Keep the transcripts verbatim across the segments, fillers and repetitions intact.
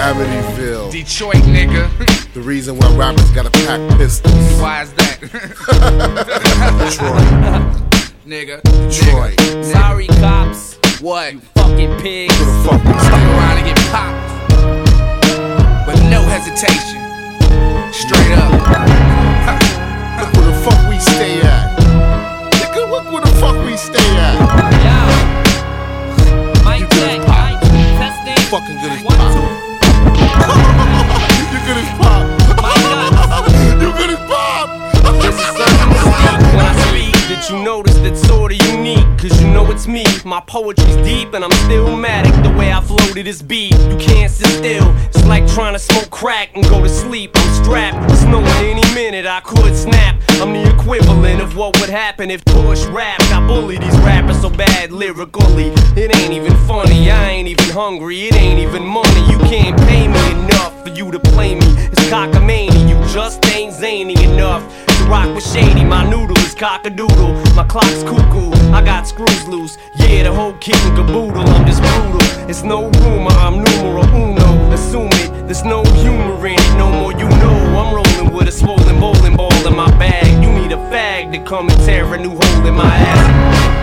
Amityville, Detroit, nigga. the reason why rappers gotta pack pistols. Why is that? Detroit, Nigga. Detroit. Nigga. Sorry, cops. What? Fucking pigs. Who the fuck we Fuck stay around and get popped. With no hesitation. Straight up. Look where the fuck we stay at. Nigga, look where the fuck we stay at. Yo. Mic You good check. as pop. Mic testing. Fucking good as One, pop. two. You good as pop. You good as pop. There's a certain mystique when I speak that you notice that's sorta unique. Cause you know it's me, my poetry's deep and I'm still matic the way I flow to this beat. You can't sit still, it's like trying to smoke crack and go to sleep. I'm strapped, it's knowing any minute I could snap. I'm the equivalent of what would happen if Push rap. I bully these rappers so bad lyrically, it ain't even funny, I ain't even hungry, it ain't even money. You can't pay me enough for you to play me. It's cockamamie, you just ain't zany enough to rock with Shady. My noodle is cock-a-doodle, my clock's cuckoo, I got screws loose. Yeah, the whole kit and caboodle, I'm just brutal. It's no rumor, I'm numero uno. Assume it, there's no humor in it, no more you know. I'm rolling with a swollen bowling ball in my bag. You need a fag to come and tear a new hole in my ass.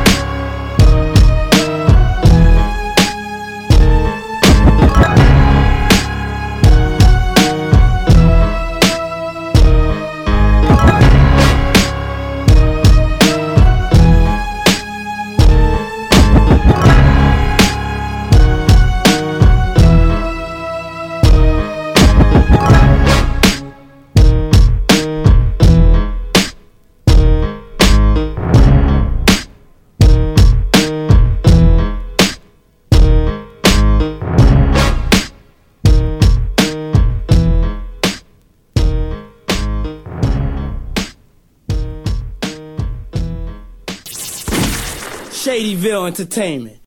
Shadyville Entertainment.